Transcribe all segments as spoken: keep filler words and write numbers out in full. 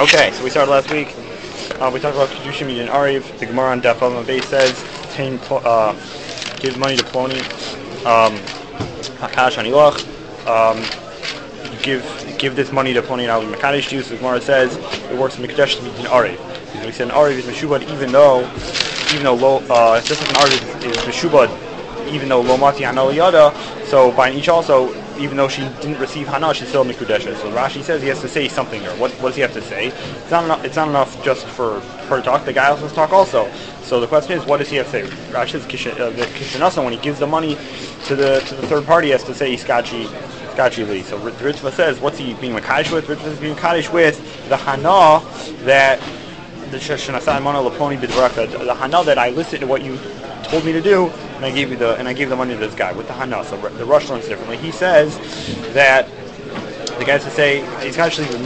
Okay, so we started last week. Uh, we talked about Kedushin Midin Ariv. The Gemara on Daf Avav Beis says, "Tain uh, give money to Ploni, um, Hakadosh Anilach. Um, give give this money to Ploni and I'll be Mekadosh to you." So the Gemara says it works in Mekadosh Midin Ariv. Because we said an Ariv is Meshubad, even though even though lo, uh, just like an Ariv is, is Meshubad, even though Lo Mati Hanal Yada. So by each also, even though she didn't receive Hana, she's still Mikudesha. So Rashi says he has to say something here. What, what does he have to say? It's not enough, it's not enough just for her to talk. The guy also has to talk also. So the question is, what does he have to say? Rashi says Kishanasa, when he gives the money to the to the third party, he has to say Iskachi Iskachi Li. So the Ritva says, what's he being Makadosh with? Ritva is being Makadosh with the Hana that the Shanasai Mana Laponi Bidvaraka, the Hana that I listened to what you told me to do, and I gave you the and I gave the money to this guy with the Hana. So the Rosh learns differently. He says that the guy has to say he's actually with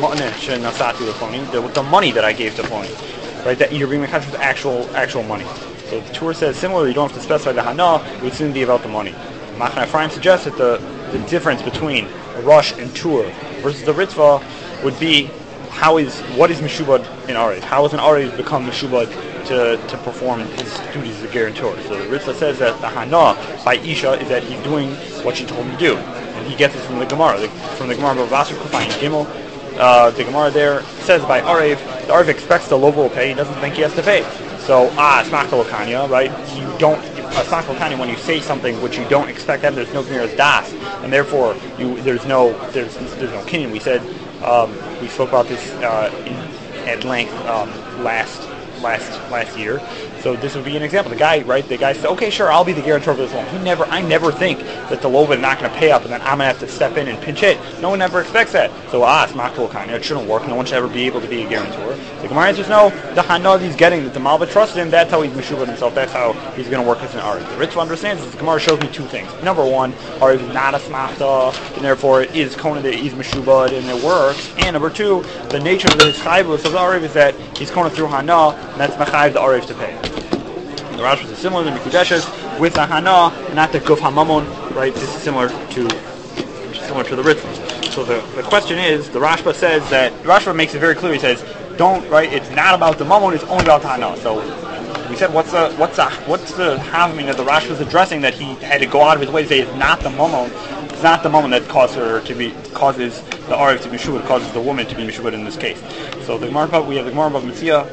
the money that I gave to Ploni, right? That you're being mekadosh with actual actual money. So the Torah says similarly, you don't have to specify the Hana. It would soon be about the money. Machane Ephraim suggests that the the difference between a Rosh and Tur versus the Ritva would be how is what is Meshubad in Ariv? How has an Ariv become Meshubad to, to perform his duties as a guarantor? So the Ritva says that the Hana by Isha is that he's doing what she told him to do. And he gets it from the Gemara. The, from the Gemara of Vasser Kufayin Gimel. Uh, the Gemara there says by Ariv, the Ariv expects the Lovo will pay, he doesn't think he has to pay. So, ah, it's Makhalokanya, right? You don't, it's Makhalokanya when you say something which you don't expect to have, there's no Gemiras Das. And therefore, you there's no, there's there's no kinyan. We said, um, we spoke about this uh, in, at length um, last last last year. So this would be an example. The guy, right? The guy said, "Okay, sure, I'll be the guarantor for this loan." He never, I never think that the loan is not going to pay up, and then I'm going to have to step in and pinch it. No one ever expects that. So ah, it's makbul kind. It shouldn't work. No one should ever be able to be a guarantor. The Gemara answers no. The Hana he's getting that the Malva trusted him. That's how he's meshubad himself. That's how he's going to work as an Ariv. The Ritva understands this. The Gemara shows me two things. Number one, Ariv is not a smachta, and therefore it is kona that he's meshubad and it works. And number two, the nature of the chayvus of the Ariv is that he's kona through Hana, and that's machayv the Ariv to pay. The Rashba is similar to Mikudeshes with the Hana, not the Guf HaMamon, right? This is similar to similar to the Ritva. So the, the question is, the Rashba says that, the Rashba makes it very clear, he says, don't, right, it's not about the Mamon, it's only about the Hana. So we said, what's the, what's the, what's the Havamim that the Rashba is addressing, that he had to go out of his way to say it's not the Mamon, it's not the Mamon that causes her to be, causes the Ariv to be Meshubad, causes the woman to be Meshubad in this case. So the Gemara, we have the Gemara of Mitzvah,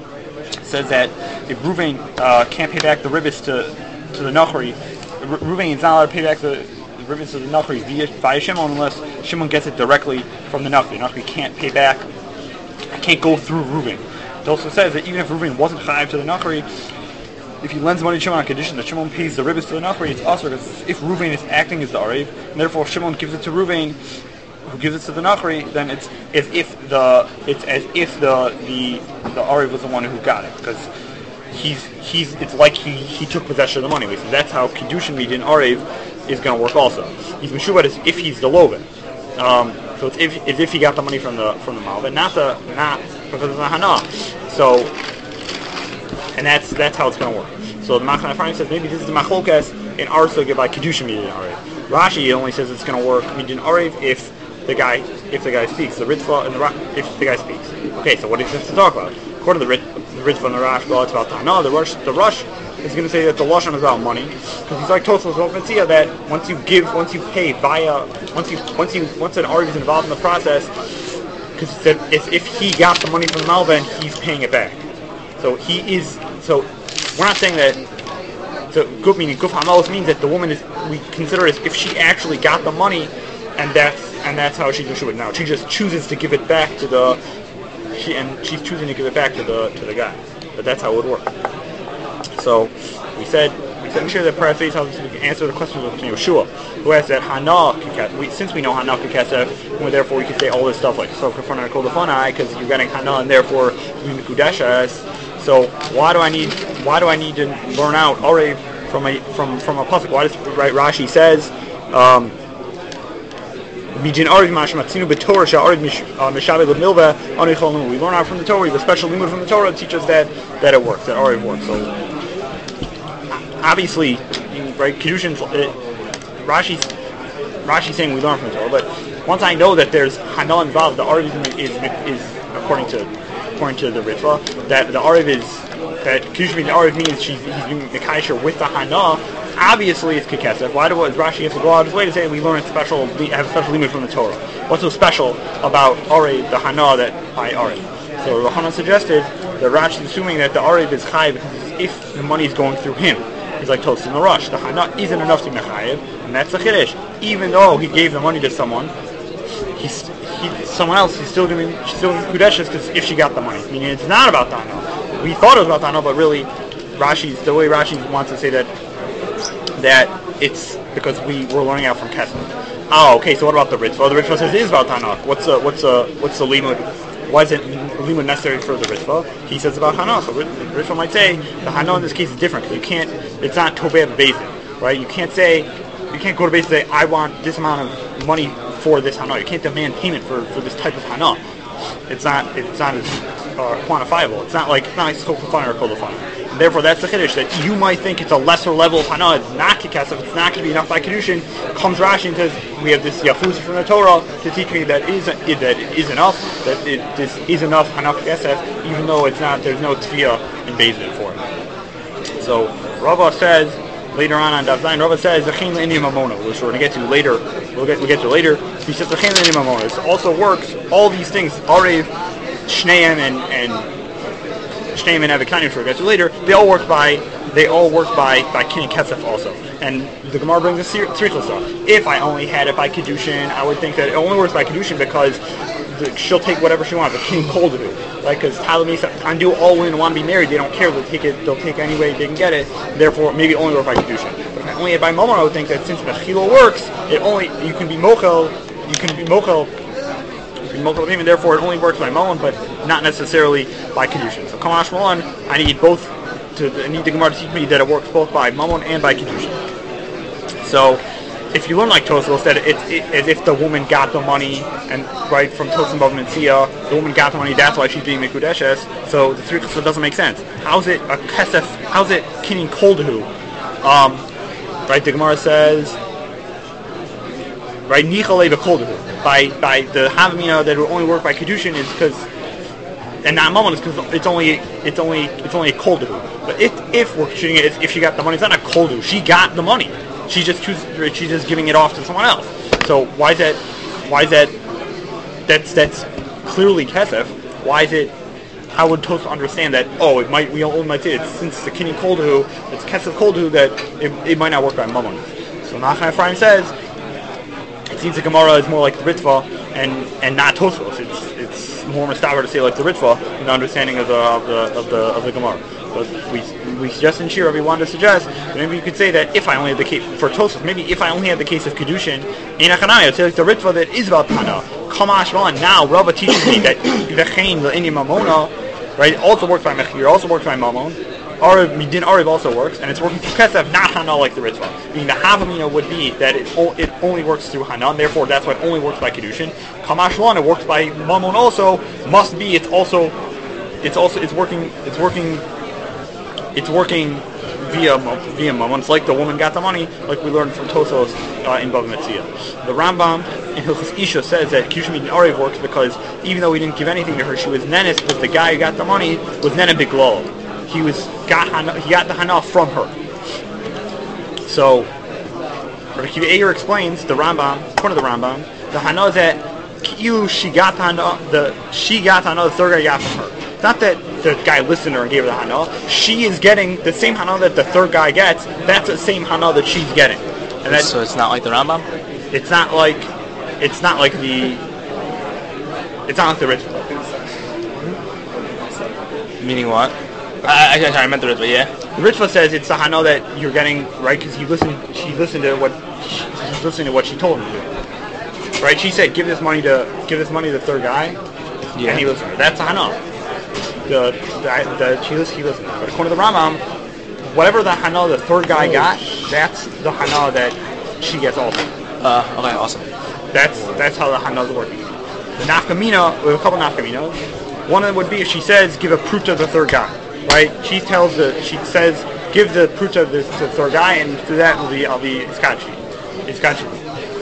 says that if Ruvain uh, can't pay back the ribbis to to the Nachri, Ruvain is not allowed to pay back the, the ribbis to the Nachri via, via Shimon unless Shimon gets it directly from the Nachri. Nachri can't pay back, can't go through Ruvain. It also says that even if Ruvain wasn't chayiv to the Nachri, if he lends money to Shimon on condition that Shimon pays the ribbis to the Nachri, it's also because if Ruvain is acting as the Ariv, and therefore Shimon gives it to Ruvain, who gives it to the Nachri, then it's as if the it's as if the the the Ariv was the one who got it, because he's he's it's like he, he took possession of the money. So that's how Kedushin Midin Ariv is going to work also. He's Meshubad as if he's the Loven. Um, so it's if as if he got the money from the from the Malva, not the not because of the Hana. So and that's that's how it's going to work. So the Machane Ephraim says maybe this is the Machlokas in our sugya by Kedushin Midin Ariv. Rashi only says it's going to work Midin Ariv if the guy, if the guy speaks, the Ritva and the Ra- if the guy speaks. Okay, so what is this to talk about? According to the, Rit- the Ritva and the Rashba, it's about Tana. The Rush, the Rush is going to say that the Lashon is about money, because he's like Tosfos Mitzvah that once you give, once you pay via, once you, once you, once an Ariv is involved in the process, because if if he got the money from the Malva and he's paying it back, so he is. So we're not saying that. So Guf meaning Guf Hamalos means that the woman is. We consider it as if she actually got the money, and that's. And that's how she's Meshubad now. She just chooses to give it back to the, she and she's choosing to give it back to the to the guy. But that's how it would work. So we said we said sure that perhaps we can answer the question of Yeshua, who asked that Hana. We, since we know Hana Kekesef, and therefore we can say all this stuff like so Kafana Kodafanai because you're getting Hana and therefore we Mikudeshes. So why do I need why do I need to learn out already from a from from a pasuk? Why does right Rashi says. Um, We learn out from the Torah. We have a special limud from the Torah that teaches that that it works, that Ariv works. So obviously, right? Kedushin, Rashi, Rashi saying we learn from the Torah, but once I know that there's Hana involved, the Ariv is is according to according to the Ritva, that the Ariv is that Kedushin the Ariv means she's he's being Mekaisher with the Hana. Obviously, it's Kekesef. Why do what Rashi have to go out of his way to say we learn a special have a special limit from the Torah? What's so special about Ariv, the Hana that by Ariv? So Rahana suggested that Rashi is assuming that the Ariv is Chayiv because if the money is going through him. He's like Tosin the Rush. The Hana isn't enough to be Mechayiv, and that's the Chiddush. Even though he gave the money to someone, he's he, someone else, he's still going to she's still going to Kudeshes because if she got the money. Meaning it's not about the Hana. We thought it was about the Hana, but really, Rashi's the way Rashi wants to say that that it's because we were learning out from Kesef. Oh, okay. So what about the Ritva? Well, the Ritva says it is about Hana. What's the what's the what's the limud? Why is it limud necessary for the Ritva? He says about Hana. So the Ritva might say the Hana in this case is different. You can't. It's not Tobeh Bezin, right? You can't say you can't go to Bezin and say I want this amount of money for this Hana. You can't demand payment for, for this type of Hana. It's not it's not as uh, quantifiable. It's not like it's not like Skopafan or Kodafan. Therefore, that's the Chiddush, that you might think it's a lesser level of Hana, it's not Kekesef, it's not going to be enough by Kedushin. Comes Rashi and says, we have this Yafus from the Torah to teach me that is that it is enough, that it, this is enough Hana Kekesef, even though it's not, there's no Tfiyah in Bezin for it. So, Rava says, later on on Daf Zayin, Rava says, Zechin Le'ini Mamona, which we're going to get to later, we'll get, we'll get to later. He says, Zechin Le'ini Mamona. This also works, all these things, Arev, Shneim, and, and Shneim and Avikani, which we'll get to later, they all work by they all work by by Kin and Kesef also. And the Gemara brings a spiritual stuff. If I only had it by Kedushin, I would think that it only works by Kedushin because the, she'll take whatever she wants. But Kin Kol to do, right? Because Talamisa Andu all women want to be married, they don't care. They'll take it. They'll take any way they can get it. Therefore, maybe only work by Kedushin. But if I only had by Momon, I would think that since Mechilo works, it only you can be Mochel, you can be Mochel. Multiple payment, therefore it only works by Mullen, but not necessarily by Kedushin. So Kamash Mullen, I need both to I need the Gemara to teach me that it works both by Mullen and by Kedushin. So if you learn like Tosfos that it's it, as if the woman got the money and right from Tosim Bav Metzia, the woman got the money, that's why she's being Mikudeshes. So the three so it doesn't make sense. How's it a Kesef how's it Kinin Koldahu? Um right the Gemara says right Nichale Bekoldahu. By by the Havamina that will only work by Kedushin is because, and not Mammon is because it's only it's only it's only a koldu. But if if we're shooting it, if she got the money, it's not a koldu. She got the money. She just chooses. She's just giving it off to someone else. So why is that? Why is that? That's that's clearly Kesef. Why is it? How would Tosfos understand that? Oh, it might. We all might say it's since it's a Kinyan koldu, it's Kesef koldu that it, it might not work by Mammon. So Nachman Ephraim says. It seems the Gemara is more like the Ritva and, and not Tosfos. It's it's more mustaver to say like the Ritva in the understanding of the of the of the of the Gemara. But we we suggest in Shira we wanted to suggest that maybe you could say that if I only had the case for Tosfos, maybe if I only had the case of Kedushin in Achanaya, it's like the Ritva that is about Hana. Kamash Malan. Now Rava teaches me that Vechein Le'ini Mamona, right, also works by Mechir, also works by Mamon. Ariv, Midin Ariv also works, and it's working through Kesef, not Hana like the Ritva. Meaning the Havamina would be that it, o- it only works through Hana, and therefore that's why it only works by Kedushin. Kamashlan, it works by Mamon also, must be, it's also, it's also, it's working, it's working, it's working via, via Mamon. It's like the woman got the money, like we learned from Tosfos uh, in Bava Metzia. The Rambam in Hilchos Isha says that Kedushin Midin Ariv works because even though he didn't give anything to her, she was nenes, because the guy who got the money was nene biglol. He was got hana, he got the hana from her. So Rabbi Akiva Eiger explains the Rambam, according to the Rambam, the hana is that you she got the hana, the she got the hana, the third guy got from her. Not that the guy listened to her and gave her the hana. She is getting the same hana that the third guy gets. That's the same hana that she's getting. And that, so it's not like the Rambam. It's not like it's not like the it's not like the Ritva. Meaning what? I, I, I meant the Ritva, yeah. The Ritva says it's the Hana that you're getting, right? Because you listen, she listened to what she, she's listening to what she told him to do, right? She said, "Give this money to give this money to the third guy," yeah. And he listened. To her. That's the Hana. The the, the she listened. He listened. But according to the Rambam, whatever the Hana the third guy got, that's the Hana that she gets also. Uh, okay, awesome. That's that's how the Hana is working. The Nafkamina, we have a couple Nafkaminas. One of them would be if she says, "Give a proof to the third guy." Right? She tells the she says give the pruta to the third guy, and through that will be I'll be iskachi, iskachi.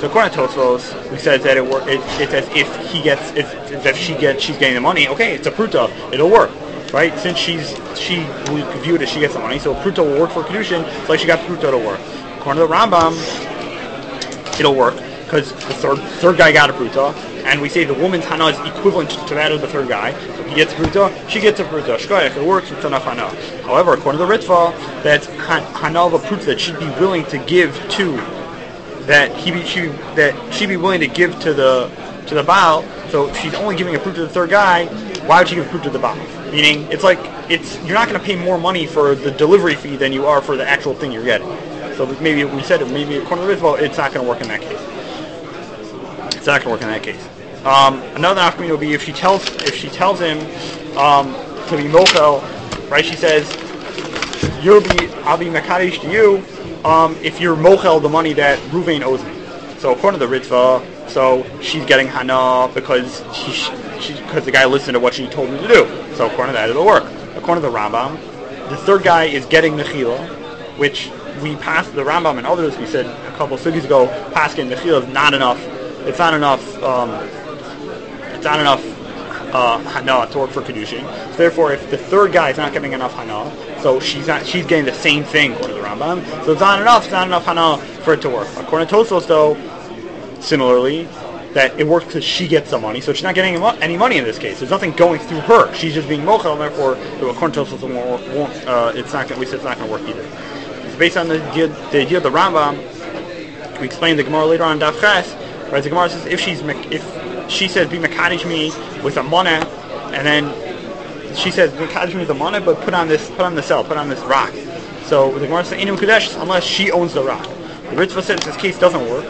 So according to Tosfos, we said that it work. It, it's as if he gets, if, if she gets, she's getting the money. Okay, it's a pruta. It'll work, right? Since she's she we view it as she gets the money, so pruta will work for kedushin. It's like she got pruta, it'll work. According to the Rambam, it'll work because the third third guy got a pruta, and we say the woman's hana is equivalent to that of the third guy. So he gets a pruta, she gets a pruta. Shkoyach, it works. It's enough hana. However, according to the Ritva, that's hana of a pruta that she'd be willing to give to. That he be she that she'd be willing to give to the to the Baal. So if she's only giving a proof to the third guy, why would she give a proof to the Baal? Meaning, it's like it's you're not going to pay more money for the delivery fee than you are for the actual thing you're getting. So maybe we said it. Maybe according to the Ritva, it's not going to work in that case. It's not going to work in that case. Um, another option would be if she tells if she tells him um, to be mochel, right? She says, "You'll be I'll be mekadesh to you." Um, if you're mochel the money that Ruvain owes me. So according to the Ritva, so she's getting hana because she, she because the guy listened to what she told him to do. So according to that, it'll work. According to the Rambam, the third guy is getting mechila, which we passed the Rambam and others. We said a couple of sugis ago, paskin mechila is not enough. It's not enough. Um, it's not enough uh, hana to work for kedushin. So therefore, if the third guy is not getting enough hana, so she's not she's getting the same thing according to the Rambam. So it's not enough. It's not enough hana for it to work. According to Tosfos, though, similarly, that it works because she gets the money. So she's not getting any money in this case. There's nothing going through her. She's just being mochel, and therefore, according to Tosfos, it won't, won't, uh, it's not. We said it's not going to work either. It's based on the the idea of the Rambam. We explained the Gemara later on in Daf Ches. Right? The Gemara says if she's if she says be mekadesh me with a money, and then she says mekadesh me with a money, but put on this put on the cell, put on this rock. So the Gemara says inum kadesh unless she owns the rock. The Ritva says this case doesn't work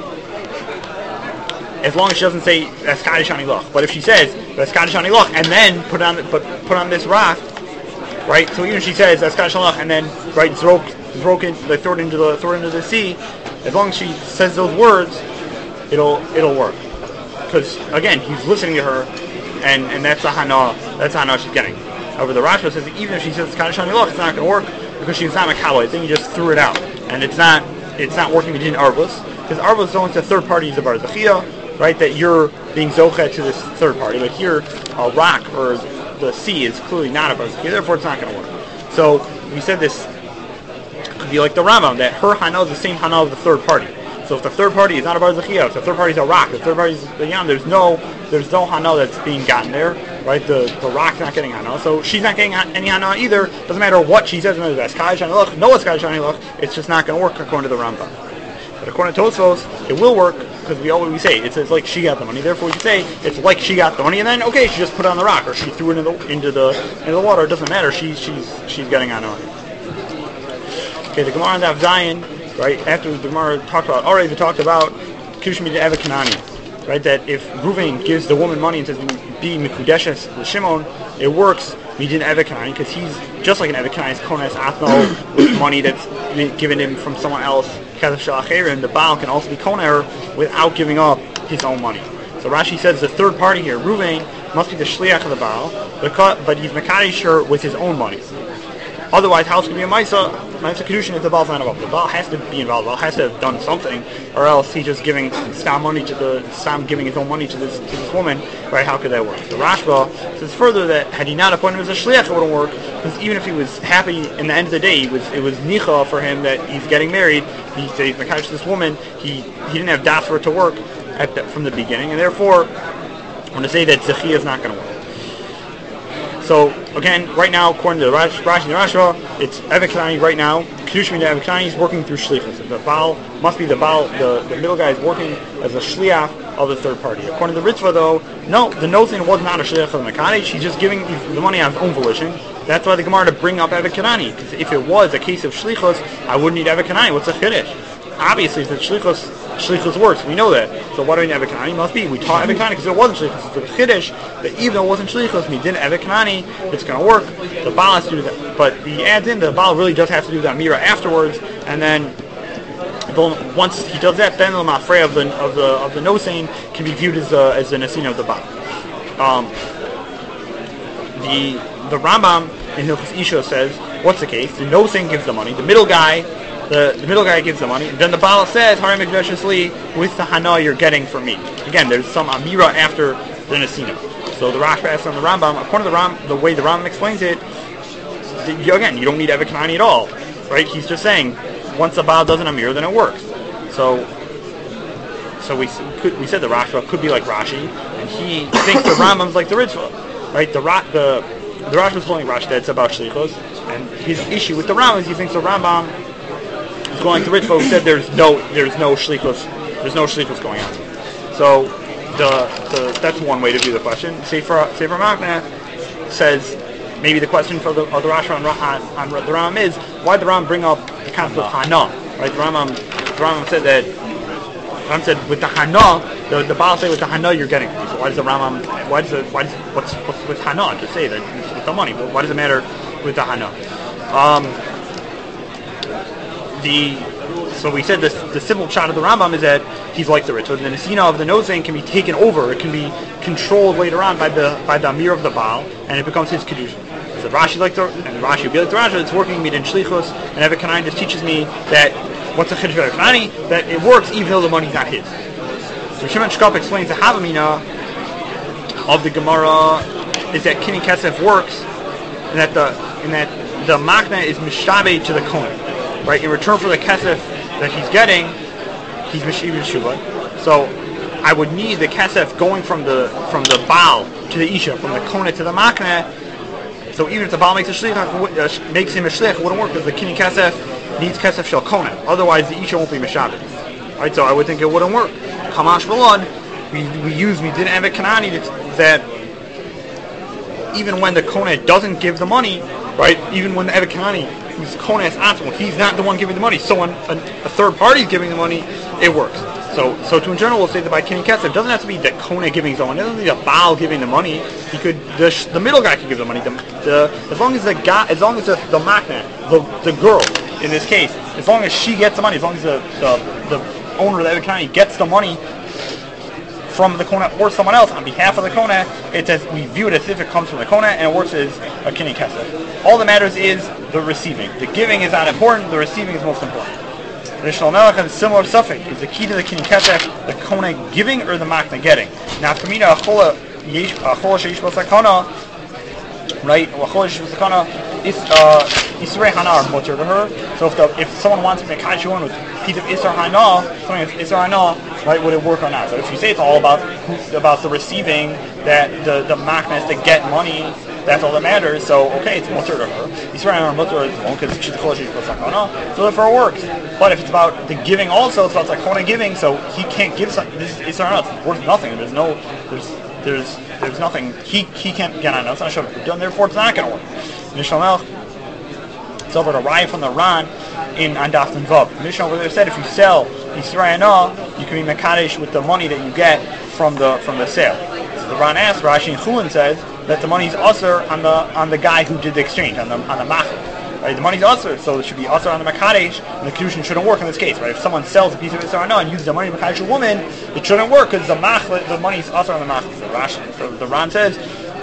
as long as she doesn't say Eskadesh ani loch. But if she says Eskadesh ani loch and then put on but put on this rock, right? So even if she says Eskadesh ani loch and then right zrok broken they throw it into the throw it into the sea, as long as she says those words, it'll it'll work. Because again, he's listening to her, and, and that's the hana that's the hana she's getting. However, the Rashba says that even if she says Eskadesh ani loch, it's not going to work because she's not mekabel. Then you just threw it out, and it's not it's not working between arbus because arbus is only to third party is a bar zechia, right? That you're being zochet to this third party, but here a rock or the sea is clearly not a bar zechia, therefore it's not going to work. So we said this could be like the Rambam that her hana is the same hana of the third party. So if the third party is not a bar zechia, if the third party is a rock, if the third party is the yam, there's no there's no hana that's being gotten there, right? The the rock's not getting hana, so she's not getting any hana either. Doesn't matter what she says, whether that's Eskadesh ani loch, no Eskadesh ani loch, it's just not going to work according to the Rambam. But according to Tosfos, it will work because we always we say it's, it's like she got the money. Therefore, we can say it's like she got the money, and then okay, she just put it on the rock, or she threw it into the into the into the water. It doesn't matter. She she's she's getting hana. Okay, the Gemara on Daf Zayin. Right after the Gemara talked about, already we talked about Kiddush Midin Evet Kanani, right? That if Reuven gives the woman money and says be Mikudeshes Shimon, it works Midin Evet Kanani because he's just like an Evet Kanani, Kones Athno with money that's given him from someone else. And the Baal can also be Koner without giving up his own money. So Rashi says the third party here, Reuven, must be the Shliach of the Baal, but he's Mekadesh her with his own money. Otherwise, how else could be a Maisa? Maisa Kedushin if the Baal's not involved. The Baal has to be involved. The Baal has to have done something, or else he's just giving Stam money to the Stam giving his own money to this to this woman. Right? How could that work? The Rashba says further that had he not appointed him as a shliach, it wouldn't work. Because even if he was happy, in the end of the day, it was it was nicha for him that he's getting married. He said he's mekadesh this woman. He he didn't have das for it to work at the, from the beginning, and therefore, I want to say that zechia is not going to work. So again, right now, according to the Rashi and the Rashba, it's Evet Kanani right now. Kiddush Midin Evet Kanani is working through shlichus. The Baal must be the Baal. The, the middle guy is working as a shliach of the third party. According to the Ritva, though, no, the Nothin was not a shliach of the Mekadesh. He's just giving the money on his own volition. That's why the Gemara to bring up Evet Kanani. Because if it was a case of shlichus, I wouldn't need Evet Kanani. What's a chiddush? Obviously, if the shlichus shlichus works, we know that. So why do we need Evet Kanani? Must be we taught Evet Kanani because it wasn't shlichus. It's a chiddush that even though it wasn't shlichus, we did Evet Kanani. It's going to work. The Baal has to do that, but he adds in the Baal really does have to do the Amira afterwards, and then once he does that, then the Mafrei of the of the of the Nosein can be viewed as a, as the Nesina of the Baal. Um, the the Rambam in Hilchos Isha says, what's the case? The Nosein gives the money. The middle guy the, the middle guy gives the money. Then the Baal says, Hari Mikdashli, with the Hana you're getting from me. Again, there's some Amira after the Nesina. So the Rashba asks on the Rambam, according to the Ram, the way the Rambam explains it, the, again, you don't need Eved Kanani at all, right? He's just saying, once the Baal does an Amir, then it works. So, so we could, we said the Rashba could be like Rashi, and he thinks the Rambam's like the Ritva, right? The Ra, the the Rashba is holding Rashi that it's about Shlichus, and his issue with the Rambam is he thinks the Rambam is going like the Ritva who said there's no there's no Shlichus, there's no Shlichus going on. So the the that's one way to view the question. Sefer Sefer Machna says maybe the question for the of the Rashba on, on, on the Rambam is why did the Rambam bring up the concept of Hana, right? The Rambam the Rambam said that Rambam said with the Hana, the the Baal say with the Hana you're getting. So why does the Rambam? Why does the why does, what's what's with Hana? Just say that it's with the money. But why does it matter with the Hana? Um, the so we said this the simple shot of the Rambam is that he's like the rich. So the Nesina of the nosing can be taken over. It can be controlled later on by the by the Amir of the Baal, and it becomes his kedusha. So Rashi like the and Rashi will be like the Rashi. It's working me in shlichus, and Eved Kanani just teaches me that what's a chiddush Eved Kanani, that it works even though the money's not his. So Shimon Shkop explains the Havamina of the Gemara is that Kini Kesef works, and that the and that the Machna is mishtabe to the Kohen, right? In return for the Kesef that he's getting, he's mishiv Shuvah. So I would need the Kesef going from the from the Baal to the Isha, from the Kohen to the Machna. So even if the Baal makes a shlich, uh, makes him a shlich, it wouldn't work because the Kini Kesef needs Kesef shel Kohen. Otherwise, the Isha won't be mishabed. Right? So I would think it wouldn't work. Kamash Balad, we we use we did Eved Kanani that even when the Kohen doesn't give the money, right? Even when the Eved Kanani, who's Kohen is optimal, he's not the one giving the money. So when a, a third party is giving the money, it works. So, so to in general, we'll say that by Kini Kesef, it doesn't have to be the Kohen giving the money. It doesn't have to be the Baal giving the money. He could, the, the middle guy could give the money. The, the, as long as the guy, as long as the, the Machna, the, the girl, in this case, as long as she gets the money, as long as the, the, the owner of the Eved Kanani gets the money from the Kohen or someone else on behalf of the Kohen, it's as we view it as if it comes from the Kohen, and it works as a Kini Kesef. All that matters is the receiving. The giving is not important. The receiving is most important. The Shalmelech has a similar suffix. Is the key to the Kini Kesef the Kohen giving or the Machna getting? Now, for me, achola sheish b'sakana, right? Achola sheish b'sakana is Isrei Hana are mutter to her. So if the, if someone wants to make Hachuan with a piece of Isra Hana, something with Isra Hana, right, would it work or not? So if you say it's all about about the receiving, that the the Machna is to get money, that's all that matters. So okay, it's mutter to her. Isra Hana mutter is one because she's achola sheish b'sakana. So therefore it works. But if it's about the giving also, it's about like Kohen giving, so he can't give something. This is Isra Hana. It's worth nothing. There's no there's there's there's nothing. He he can't get on it. It's not sure. Therefore, it's not going to work. Mishnah it's over to Ryan from the Ran in Andaf and Vav. Mishnah over there said if you sell Yisrael Hana, you can be Mekadesh with the money that you get from the from the sale. So the Ran asks, Rashi and Chulin says that the money is usher on the on the guy who did the exchange, on the on the Machel. Right, the money's usher, so it should be usher on the Mekadesh, and the Kedushin shouldn't work in this case. Right, if someone sells a piece of Yisrael Hana and uses the money to Mekadesh a woman, it shouldn't work because the Machel, the money's usher on the Machel. So Rashi, so the Ran says,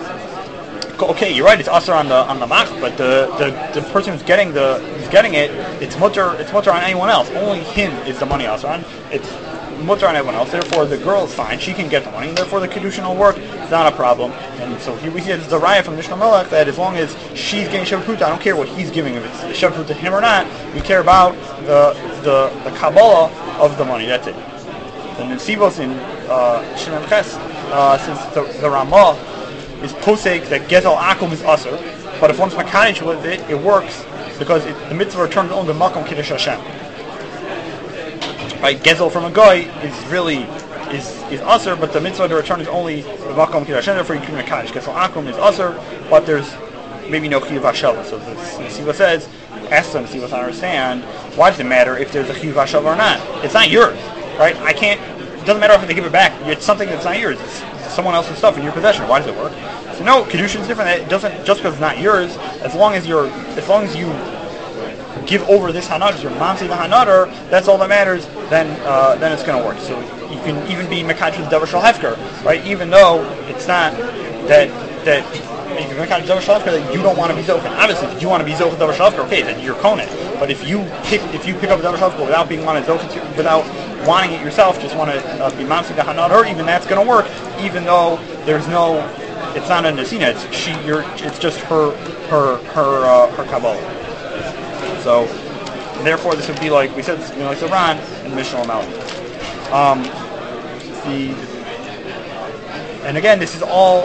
okay, you're right. It's usher on the on the mach, but the, the, the person who's getting the who's getting it, it's mutter it's mutter on anyone else. Only him is the money usher on. It's mutter on everyone else. Therefore, the girl is fine; she can get the money. And therefore, the kedushin will work. It's not a problem. And so here we see it's the raya from Mishnah Melech that as long as she's getting shabbat I don't care what he's giving. If it's shabbat to him or not, we care about the the the kabbalah of the money. That's it. The Nesivos in uh, Shimon Ches uh, since the, the Ramah is posek that Gezel Akum is usher, but if one's mechanic with it, it works because it, the mitzvah returns on the Makom Kiddush Hashem. Right, Gezel from a guy is really is is usher, but the mitzvah to return is only the Makom Kiddush Hashem. Therefore, you can be mechanic. Gezel Akum is usher, but there's maybe no chiyuv hashava. So the Nesiva says, ask them to see what I understand. Why does it matter if there's a chiyuv hashava or not? It's not yours, right? I can't. It doesn't matter if they give it back. It's something that's not yours. It's someone else's stuff in your possession. Why does it work? So no, kedushin is different. It doesn't just because it's not yours. As long as you're, as long as you give over this hanad, your mamsi the hanadar, that's all that matters. Then, uh, then it's going to work. So you can even be mekadosh with davar shel hefker, right? Even though it's not that that you can kind of davar shalafka that you don't want to be zocha. Obviously, if you want to be zocha davar shalafka, okay, then you're konet. But if you pick if you pick up davar shalafka without being wanted zocha to, without wanting it yourself, just want to uh, be mamsi the hanad, or even that's going to work, even though there's no, it's not a nesina. It's she. You're. It's just her her her uh, her kabbalah. So therefore, this would be like we said. This would be like the Ran and Mishnah Malach. Um, the and again, this is all.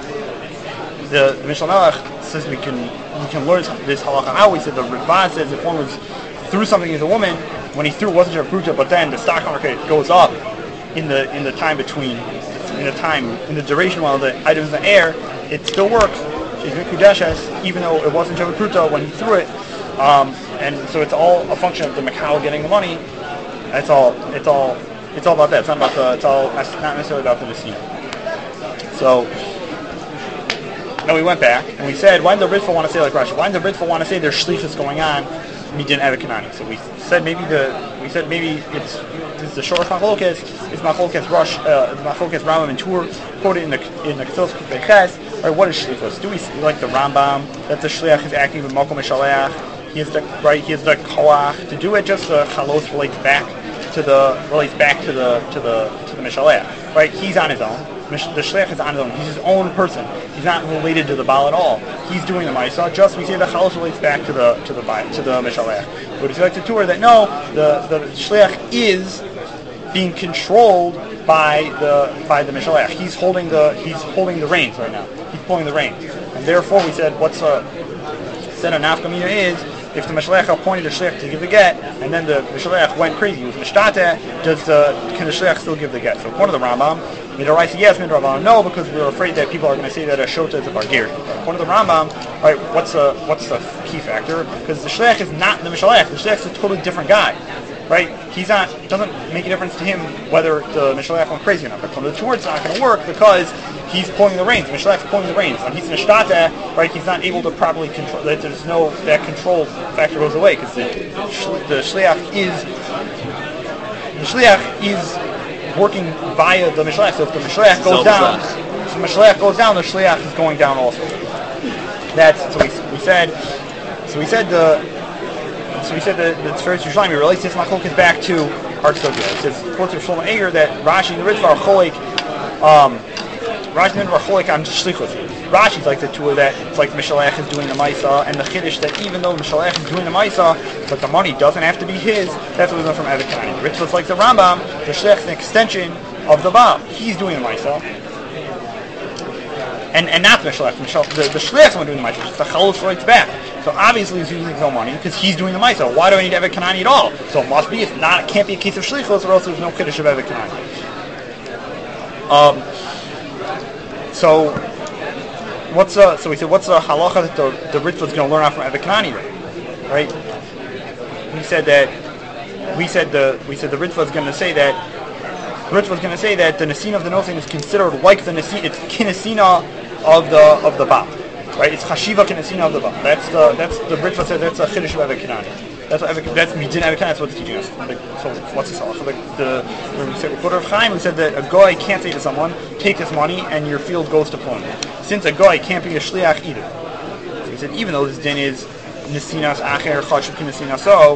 The, the Mishnah Melech says we can we can learn this halacha. I always said the Ritva says if one was threw something as a woman, when he threw it wasn't a bruta, but then the stock market goes up in the in the time between in the time in the duration while the item is in the air, it still works. She's mikudeshes, even though it wasn't a bruta when he threw it, um, and so it's all a function of the Macau getting the money. It's all it's all it's all about that. It's not about the it's all it's not necessarily about the Nesina. So. Now we went back and we said, why did the Ritva want to say like Rashi? Why did the Ritva want to say there's shlichus going on? Midin Evet Kanani. So we said maybe the we said maybe it's it's the Shorosh Machlokes. It's Machlokes Rosh. Uh, Machlokes Rambam and Tur quoted in the in the Ketzilas Kupeches. Right? What is shlichus? Do we like the Rambam that the shliach is acting with Malkom Shaleach? He has the right. He has the koach to do it. Just the chalos relates back to the relates back to the to the to the Mishalech. Right? He's on his own. The shliach is on his own. He's his own person. He's not related to the Baal at all. He's doing the Ma'isa. Just we say the chalos relates back to the to the to the Mishalech. But if you like to tour that, no, the the shliach is being controlled by the by the Mishalech. He's holding the he's holding the reins right now. He's pulling the reins, and therefore we said what's a said a nafkamina is. If the Mishalech appointed the shliach to give the get, and then the Mishalech went crazy, he was mishtate, does the can the shliach still give the get? So according to the Rambam, Midoraisa yes, Midoraisa no, because we were afraid that people are going to say that a shota is a bargir. According to the Rambam, right, what's the what's the key factor? Because the shliach is not the Mishalech. The shliach is a totally different guy, right? He's not doesn't make a difference to him whether the Mishalech went crazy or not. But according to the Torah, it's not going to work because he's pulling the reins. The Mishalech is pulling the reins. When he's mishtate, right, he's not able to properly control. That there's no that control factor goes away because the the shliach is the shliach is working via the Mishalech. So if the Mishalech goes down, if the Mishalech goes down, the shliach is going down also. That's so we, we said. So we said the. So we said that the Tzferet Yerushalayim relates this machlokes back to Hard Sogya. It says quotes of Shlomo Eiger that Rashi and the Ritva are cholik. Um, Rashi and the Ritva are cholik on shlichus. Rashi's like the two of that. It's like Mishalech is doing the Maisa, and the Chiddush that even though Mishalech is doing the Maisa, but the money doesn't have to be his. That's what we learn from Evet Kanani. The Ritva's like the Rambam. The Shliach is an extension of the Baal. He's doing the Maisa. And and not the Mishalech. The, the Shliach is the one doing the Maisa. It's the Chalos relates back. So obviously he's using his own money because he's doing the Maisa. Why do I need Evet Kanani at all? So it must be, it's not, it can't be a case of Shlichos or else there's no Kiddush of Evet Kanani. Um, so, what's uh, so we said, what's the halacha that the, the Ritva is going to learn out from Evet Kanani, right? We said that, we said the, we said the Ritva is going to say that, the Ritva is going to say that the Nesina of the Nosin is considered like the Nesina, it's Kinesina of the, of the Baal. Right, it's chashiva kinesina of the Baal. That's the that's the Ritva said that's a chiddush of Evet Kanani. That's what that's midin Evet Kanani. That's what it's teaching us. Like, so what's this all? So like the when we said Reporter of Chaim, we said that a goy can't say to someone, "Take this money and your field goes to Plony." Since a goy can't be a shliach either, so he said even though this din is nesinas acher chashiv kinesina, so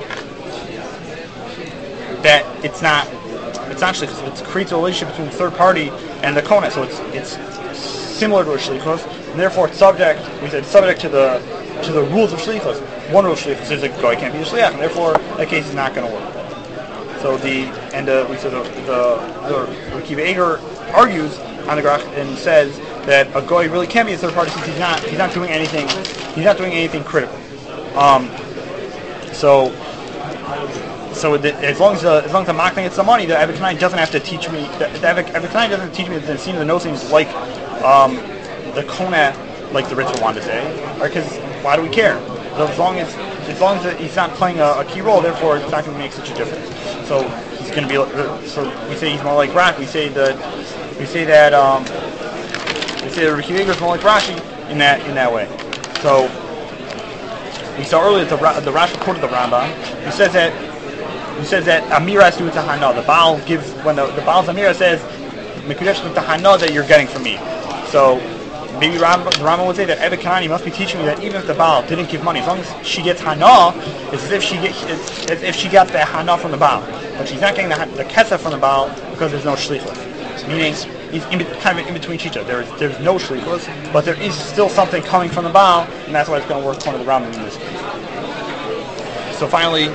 that it's not it's not shlichus. It creates a relationship between the third party and the konet. So it's it's similar to a shlichus. And therefore, it's subject. We said subject to the to the rules of shlichus. One rule of shlichus is that goy can't be a shliach, and therefore that case is not going to work. So the and uh, we said the the, the Akiva Eiger argues on the graph and says that a goy really can't be a third party since he's not he's not doing anything he's not doing anything critical. Um, so so the, as long as the, as long as the makna gets the money, the Evet Kanani doesn't have to teach me. The, the Evet Kanani doesn't teach me that the scene of the no is like. Um, the Kona, like the Ritva wanted to say, right? Because why do we care? So as long as as long as he's not playing a, a key role, therefore it's not going to make such a difference. So he's going to be. So we say he's more like Rashi. We say that we say that um, we say that Ricky Weger is more like Rashi in that in that way. So we saw earlier that the the Rashi quoted the Rambam. He says that he says that Amiras do it to Hana. The Baal gives when the the Baal's Amira says Mekudesh to Hana that you're getting from me. So maybe Ram, the Rambam would say that Ebed Kanani must be teaching me that even if the Baal didn't give money, as long as she gets Hana, it's as if she get, it's as if she got the Hana from the Baal, but she's not getting the, the Kesef from the Baal because there's no Shlichus. Meaning, he's in, kind of in between Shita. There's there's no Shlichus, but there is still something coming from the Baal, and that's why it's going to work according to the Rambam in this case. So finally,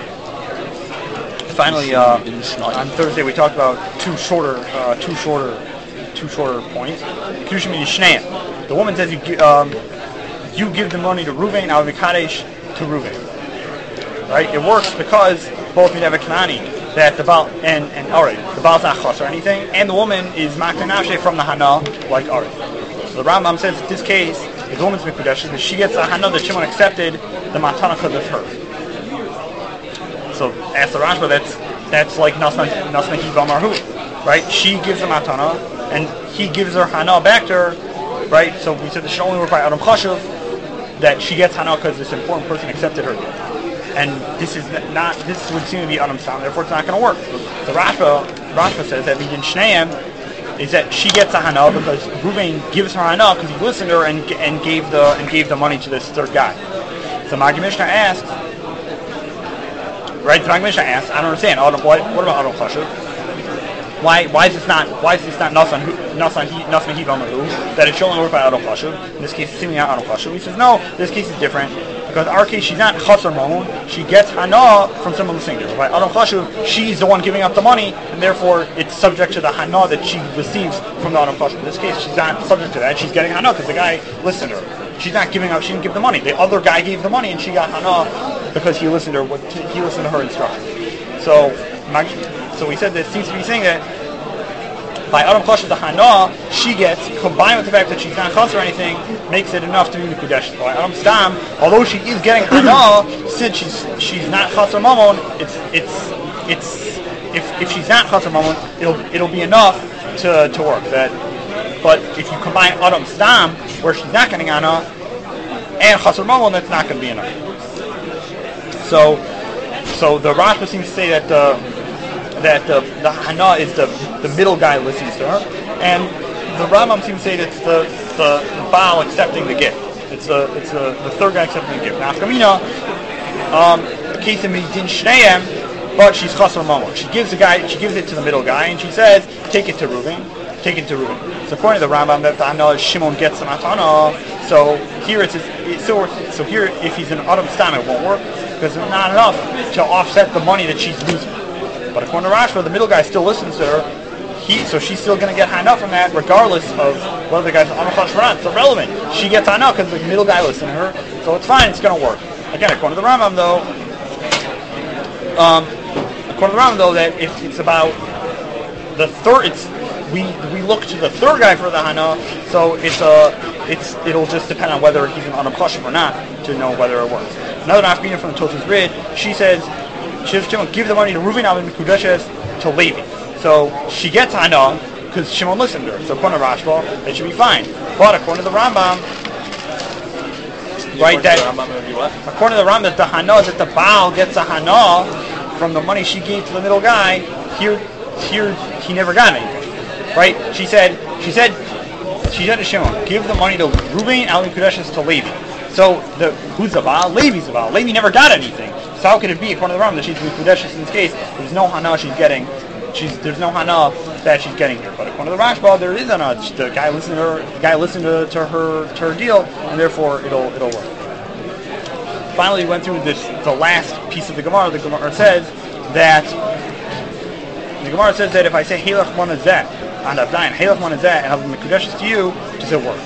finally uh, on Thursday we talked about two shorter, uh, two shorter, two shorter points. Kedushin Yishneim. The woman says you gi- um, you give the money to Ruvain, Al Mikadesh to Ruvain. Right? It works because both Midav and Kanani. That the Baal, and, and alright, the Baal's not chos or anything, and the woman is Makna Nafshe from the Hana, like alright. So the Rambam says in this case, if the woman's Mikudesh, that she gets the Hana that Shimon accepted, the Matana because of her. So, ask the Rashba, that's that's like Nasna Hiva Marhu, right? She gives the Matana, and he gives her Hana back to her, right? So we said this should only work by Adam Chashuv, that she gets Hana because this important person accepted her gift. And this is not. This would seem to be Adam Stam. Therefore, it's not going to work. The Rashba, Rashba says that Midin Shneim is that she gets a Hana because Ruvain gives her Hana because he listened to her and and gave the and gave the money to this third guy. So Magid Mishnah asks, right? The Magid Mishnah asks, I don't understand. Adam, what, what about Adam Chashuv? Why why is this not why is this not Nasan Nasan Nasan Hivamu that it should only work by Adam Chashuv? In this case, it's seemingly not Adam Chashuv. He says no. This case is different. Because in our case, she's not Chasar Mahon, she gets Hana from someone listening to her. By Adam Chashuv, she's the one giving up the money, and therefore it's subject to the Hana that she receives from the Adam Chashuv. In this case, she's not subject to that, she's getting Hana because the guy listened to her. She's not giving up, she didn't give the money. The other guy gave the money and she got Hana because he listened to her, he listened to her instructions. So, so we said that it seems to be saying that by Adam Chashuv, the Hana she gets, combined with the fact that she's not Chas or anything, makes it enough to be Mikudesh. By Adam Stam, although she is getting Hana, since she's she's not Chas or Mamon, it's it's it's if if she's not Chas or Mamon, it'll it'll be enough to, to work. That, but if you combine Adam Stam, where she's not getting Hana, and Chas or Mamon, that's not going to be enough. So so the Rashba seems to say that the that the, the Hana is the, the middle guy listens to her, and the Rambam seems to say that it's the, the, the Baal accepting the gift. It's the it's the, the third guy accepting the gift. Now, Kamina, um, the case of Midin Shneim, but she's Chasar Mamon. She gives the guy, she gives it to the middle guy, and she says, take it to Reuven, take it to Reuven. So according to the Rambam, that the Hana Shimon gets the Matana. So here it's, it's so so here if he's an Adam Stam, it won't work because there's not enough to offset the money that she's losing. But according to Rashba, the middle guy still listens to her. He, so she's still going to get Hana from that, regardless of whether the guy's Amachash or not. It's irrelevant. She gets Hana because the middle guy listens to her. So it's fine. It's going to work. Again, according to the Rambam, though, um, according to the Rambam, though, that if it's about the third, it's we we look to the third guy for the Hana. So it's a it's it'll just depend on whether he's an Amachash or not to know whether it works. Another Nafbina from the Tosfos Rid, she says. She says Shimon give the money to Reuven Al Mikudeshes to Levi. So she gets Hana because Shimon listened to her. So according to Rashba, it should be fine. But according to the Rambam, right, that according to the Rambam, that the Hana is that the Baal gets a Hana from the money she gave to the middle guy. Here, here he never got anything. Right? She said, she said, she said to Shimon, give the money to Reuven Al Mikudeshes to Levi. So the who's the Baal? Levi's the Baal. Levi never got anything. So how could it be, according to the Rambam, that she's Mikudeshes in this case? There's no Hana she's getting. She's there's no Hana that she's getting here. But according to the Rashba, there is Hana. The guy listened to her. The guy listened to, to her to her deal, and therefore it'll it'll work. Finally, we went through this the last piece of the Gemara. The Gemara says that the Gemara says that if I say Halach Monazeh on Avdayin, Halach Monazeh, and have Mikudeshes to you, does it work?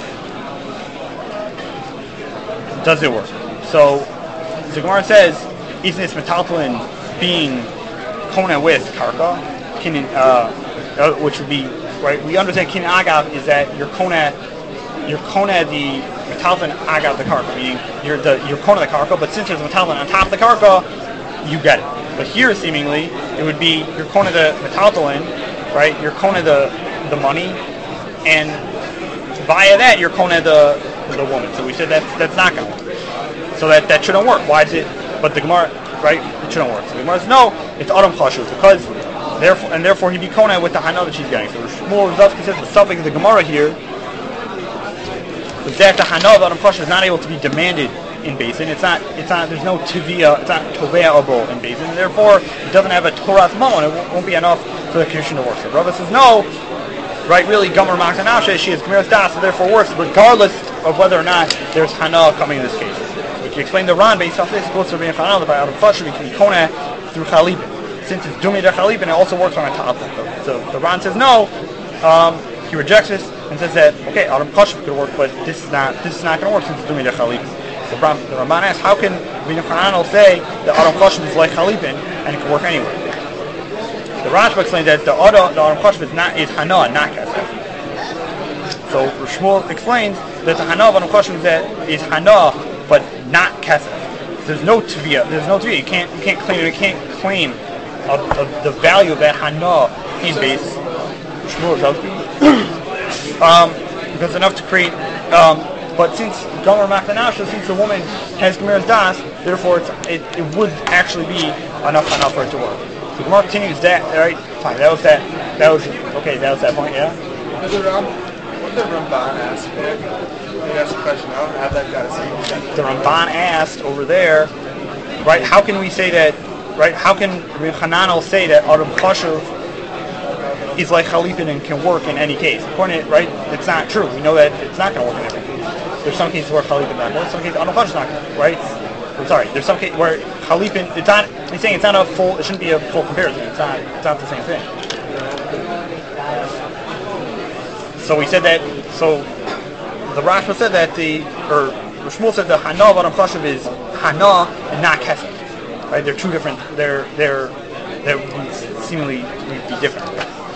Does it work? So the Gemara says. Isn't this metaltalin being kona with karka, kin, uh, uh, which would be right? We understand kin agav is that you're kona, you're kona the metaltalin agav the karka, meaning you're the you're kona the karka. But since there's metaltalin on top of the karka, you get it. But here, seemingly, it would be you're kona the metaltalin, right? You're kona the the money, and via that you're kona the the woman. So we said that that's not going to work. So that that shouldn't work. Why is it? But the Gemara, right, it shouldn't work. So the Gemara says, no, it's Adam Chashuv, because, therefore, and therefore he'd be Kona with the Hana that she's getting. So Shmuel Rozovsky says the subject of the Gemara here But that the Hana of Adam Chashuv is not able to be demanded in Basin. It's not. It's not. There's no tivia. It's not tovea'able in Basin. And therefore, it doesn't have a Torah's mamon. It won't, won't be enough for the kedushin to work. So Rava says no. Right? Really, Gomer Maktanashe. She has Gemiras Das, so therefore works regardless of whether or not there's Hana coming in this case. If you explain the Ran based off this, it goes to Rabbi Chananel that by Adam Chashuv can be Kona through Chalipin. Since it's Dumi de Chalipin, it also works on a top. So the Ran says no. Um, he rejects this and says that okay, Adam Chashuv could work, but this is not. This is not going to work since it's Dumi de Chalipin. The, Ram, the Ramban asks, how can Rabbi Chananel say that Adam Chashuv is like Chalipin and it can work anywhere? The Rashba explains that the Adam Chashuv is not is Hana, not Kesef. So Shmuel explains that the Hana of Adam Chashuv is that is Hana, but not Kesef. There's no Tviyah. There's no Tviyah. You can't you can't claim you can't claim of, of the value of that Hana in base. Shmuel tells you um, because it's enough to create. Um, But since Gomer Maktanashe, since the woman has Gemiras Das, therefore it's, it, it would actually be enough enough for it to work. So Gemara continues that, right? Fine, that was that. That was okay. That was that point. Yeah. What did the Ramban ask? He asked a question. I don't know how that got us. The Ramban asked over there, right? How can we say that? Right? How can Rabbi Chananel say that Adam Chashuv is like Chalipin and can work in any case? According to, right? It's not true. We know that it's not going to work in every case. There's some cases where Chalipin not works. Some cases Adam Chashuv is not going to, right? I'm sorry. There's some cases where Chalipin. It's not. He's saying it's not a full. It shouldn't be a full comparison. It's not. It's not the same thing. So we said that. So the Rashba said that the or Shmuel said the Hana of Adam Chashuv is Hana and not Kesef. Right? They're two different. They're they're they seemingly be different.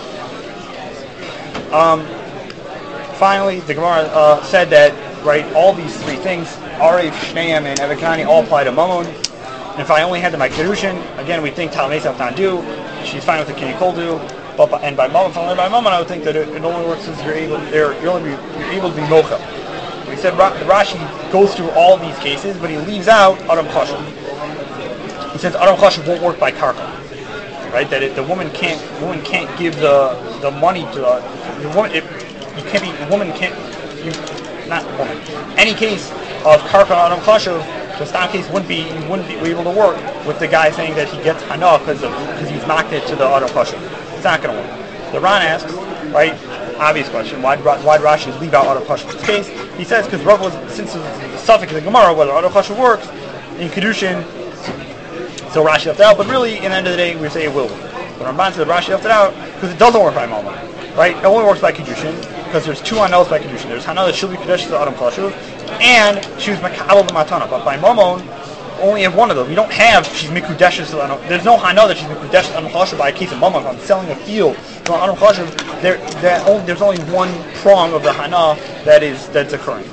Um. Finally, the Gemara uh, said that right all these three things, Arev, Shneim, and Evikani, all apply to Mamon. And if I only had them by Kedushin, again we think Tal Mesaf Tandu, she's fine with the Kini Koldu. But by, and by Mamon, only by Mamon, I would think that it, it only works since you're able, you're, you're only be, you're able to be Mocha. We said Ra- Rashi goes through all these cases, but he leaves out Adam Chashuv. He says Adam Chashuv won't work by Karka, right? That it, the woman can't, the woman can't give the the money to the, the woman. It, you can't be, the woman can't. You, not woman. Any case of Karka Adam Chashuv, the stock case wouldn't be you wouldn't be able to work with the guy saying that he gets Hana because because he's knocked it to the Adam Chashuv. It's not going to work. The Ran asks, right? Obvious question. Why why did Rashi leave out Adam Chashuv in this case? He says because Rav was since the suffix in the Gemara whether Adam Chashuv works in Kedushin, so Rashi left it out. But really, in the end of the day, we say it will. But Ramban said Rashi left it out because it doesn't work by Mama, right? It only works by Kedushin. Because there's two Hanos by Kedushin. There's Hana that she'll be Kedush to Adam Chashuv, and she was Makabel the Matana. But by Momon, only have one of those. We don't have she's Mikudeshes to Adam. There's no Hana that she's Mikudeshes to Adam Chashuv by a case of Momon. If I'm selling a field to Adam Chashuv, there, that only, there's only one prong of the Hana that is that's occurring.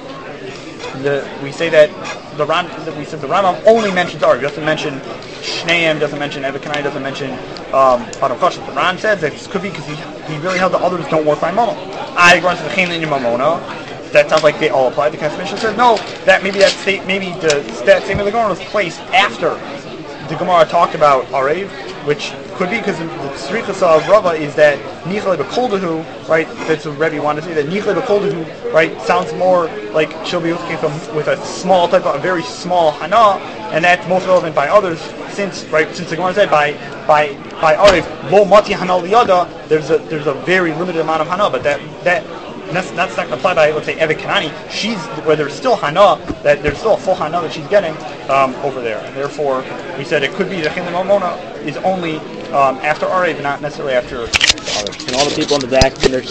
The, we say that the Ram, that we said the Rambam only mentions Arv. He doesn't mention Shneim, doesn't mention Evikanai, doesn't mention um, Adam Chashuv. The Ram says that this could be because he, he really held the others don't work by Momon. I run to the Chayin in Mamona. That sounds like they all apply. The Constitution says no. That maybe that state, maybe the that statement of the Gemara was placed after the Gemara talked about Arev, which could be because the Tzrichas of Rava is that Nichle Bekoldahu, right? That's what Rebbe wanted to say. That Nichle Bekoldahu, right, sounds more like she'll be looking with a small type of a very small Hana, and that's most relevant by others. Since right, since the Gemara said by by by Arev Lo Mati Hana Liyada, there's a there's a very limited amount of Hana, but that that that's, that's not going to apply by let's say Eved Kanani. She's where there's still Hana, that there's still a full Hana that she's getting um, over there, and therefore we said it could be the Chin Mamona is only um, after Arev, not necessarily after the others. And all the people in the back, and they're